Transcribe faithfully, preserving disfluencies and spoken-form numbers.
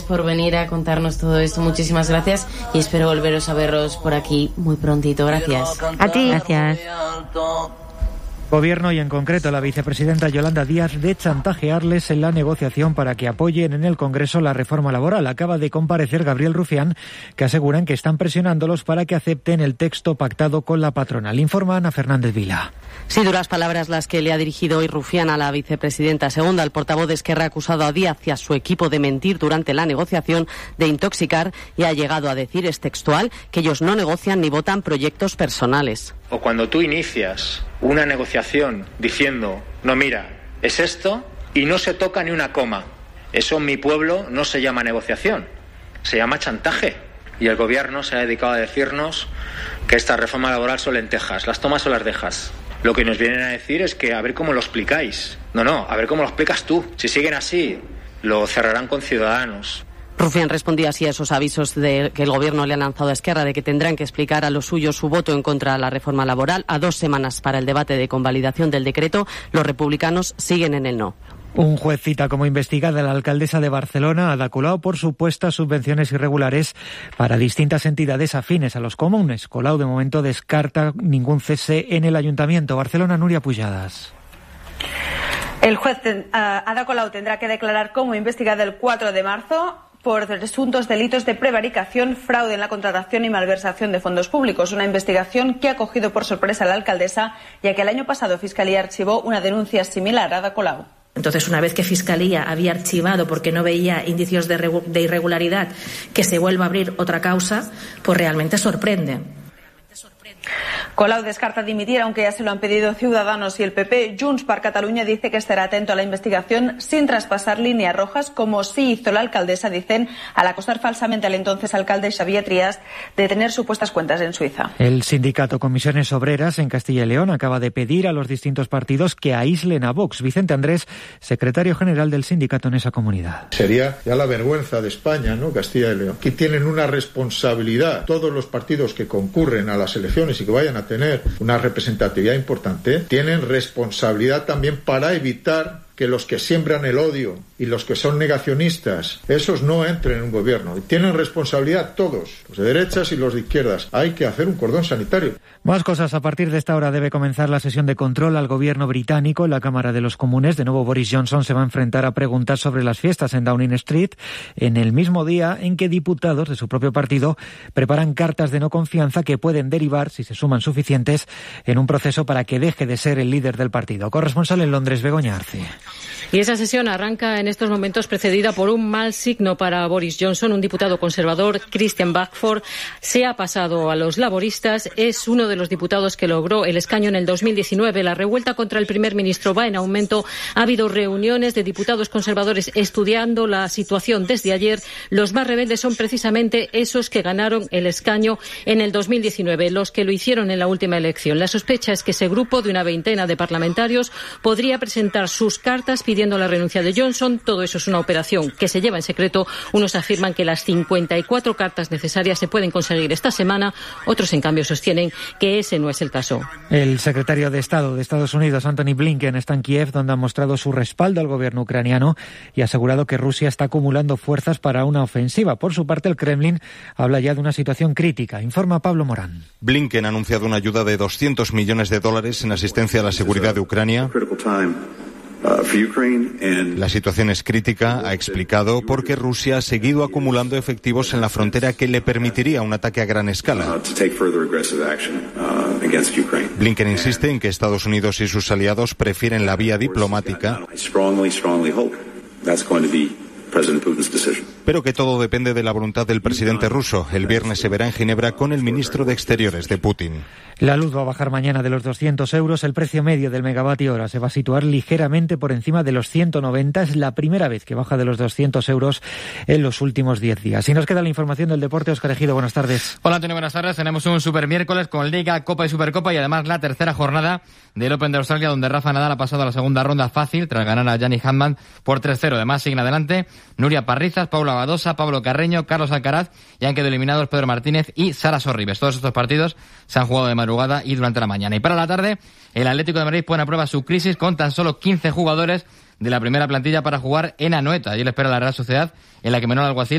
por venir a contarnos todo esto. Muchísimas gracias y espero volveros a veros por aquí muy prontito. Gracias. A ti. Gracias. Gobierno y en concreto la vicepresidenta Yolanda Díaz de chantajearles en la negociación para que apoyen en el Congreso la reforma laboral. Acaba de comparecer Gabriel Rufián, que aseguran que están presionándolos para que acepten el texto pactado con la patronal. Informa Ana Fernández Vila. Sí, duras palabras las que le ha dirigido hoy Rufián a la vicepresidenta segunda. El portavoz de Esquerra ha acusado a Díaz y a su equipo de mentir durante la negociación, de intoxicar, y ha llegado a decir, es textual, que ellos no negocian ni votan proyectos personales. O cuando tú inicias una negociación diciendo, no, mira, es esto, y no se toca ni una coma. Eso en mi pueblo no se llama negociación, se llama chantaje. Y el gobierno se ha dedicado a decirnos que esta reforma laboral son lentejas, las tomas o las dejas. Lo que nos vienen a decir es que a ver cómo lo explicáis. No, no, a ver cómo lo explicas tú. Si siguen así, lo cerrarán con Ciudadanos. Rufián respondía así a esos avisos de que el Gobierno le ha lanzado a Esquerra de que tendrán que explicar a los suyos su voto en contra de la reforma laboral. A dos semanas para el debate de convalidación del decreto, los republicanos siguen en el no. Un juez cita como investigada a la alcaldesa de Barcelona, Ada Colau, por supuestas subvenciones irregulares para distintas entidades afines a los comunes. Colau de momento descarta ningún cese en el ayuntamiento. Barcelona, Nuria Pujadas. El juez uh, Ada Colau tendrá que declarar como investigada el cuatro de marzo por presuntos delitos de prevaricación, fraude en la contratación y malversación de fondos públicos. Una investigación que ha cogido por sorpresa a la alcaldesa, ya que el año pasado Fiscalía archivó una denuncia similar a Ada Colau. Entonces, una vez que Fiscalía había archivado porque no veía indicios de, de irregularidad, que se vuelva a abrir otra causa, pues realmente sorprende. Colau descarta dimitir, aunque ya se lo han pedido Ciudadanos y el P P. Junts per Catalunya dice que estará atento a la investigación sin traspasar líneas rojas, como sí hizo la alcaldesa, dicen, al acusar falsamente al entonces alcalde Xavier Trias de tener supuestas cuentas en Suiza. El sindicato Comisiones Obreras en Castilla y León acaba de pedir a los distintos partidos que aíslen a Vox. Vicente Andrés, secretario general del sindicato en esa comunidad. Sería ya la vergüenza de España, ¿no? Castilla y León. Aquí tienen una responsabilidad todos los partidos que concurren a las elecciones y que vayan a tener una representatividad importante, tienen responsabilidad también para evitar que los que siembran el odio y los que son negacionistas, esos no entren en un gobierno. Y tienen responsabilidad todos, los de derechas y los de izquierdas. Hay que hacer un cordón sanitario. Más cosas. A partir de esta hora debe comenzar la sesión de control al gobierno británico en la Cámara de los Comunes. De nuevo, Boris Johnson se va a enfrentar a preguntas sobre las fiestas en Downing Street en el mismo día en que diputados de su propio partido preparan cartas de no confianza que pueden derivar, si se suman suficientes, en un proceso para que deje de ser el líder del partido. Corresponsal en Londres, Begoña Arce. Y esa sesión arranca en estos momentos precedida por un mal signo para Boris Johnson. Un diputado conservador, Christian Backford, se ha pasado a los laboristas. Es uno de los diputados que logró el escaño en el dos mil diecinueve. La revuelta contra el primer ministro va en aumento. Ha habido reuniones de diputados conservadores estudiando la situación desde ayer. Los más rebeldes son precisamente esos que ganaron el escaño en el dos mil diecinueve, los que lo hicieron en la última elección. La sospecha es que ese grupo de una veintena de parlamentarios podría presentar sus cartas pidiendo la renuncia de Johnson. Todo eso es una operación que se lleva en secreto. Unos afirman que las cincuenta y cuatro cartas necesarias se pueden conseguir esta semana. Otros, en cambio, sostienen que ese no es el caso. El secretario de Estado de Estados Unidos, Antony Blinken, está en Kiev, donde ha mostrado su respaldo al gobierno ucraniano y ha asegurado que Rusia está acumulando fuerzas para una ofensiva. Por su parte, el Kremlin habla ya de una situación crítica. Informa Pablo Morán. Blinken ha anunciado una ayuda de doscientos millones de dólares en asistencia a la seguridad de Ucrania. La situación es crítica, ha explicado, porque Rusia ha seguido acumulando efectivos en la frontera que le permitiría un ataque a gran escala. Blinken insiste en que Estados Unidos y sus aliados prefieren la vía diplomática, pero que todo depende de la voluntad del presidente ruso. El viernes se verá en Ginebra con el ministro de Exteriores de Putin. La luz va a bajar mañana de los doscientos euros. El precio medio del megavatio hora se va a situar ligeramente por encima de los ciento noventa. Es la primera vez que baja de los doscientos euros en los últimos diez días. Y nos queda la información del deporte. Óscar Ejido, buenas tardes. Hola, Antonio, buenas tardes. Tenemos un super miércoles con Liga, Copa y Supercopa y además la tercera jornada del Open de Australia, donde Rafa Nadal ha pasado a la segunda ronda fácil tras ganar a Yannick Hanfmann por tres cero. Además, siguen adelante Nuria Parrizas, Paula Badosa, Pablo Carreño, Carlos Alcaraz, y han quedado eliminados Pedro Martínez y Sara Sorribes. Todos estos partidos se han jugado de madrugada y durante la mañana. Y para la tarde, el Atlético de Madrid pone a prueba su crisis con tan solo quince jugadores de la primera plantilla para jugar en Anoeta. Y él espera la Real Sociedad, en la que Manuel Alguacil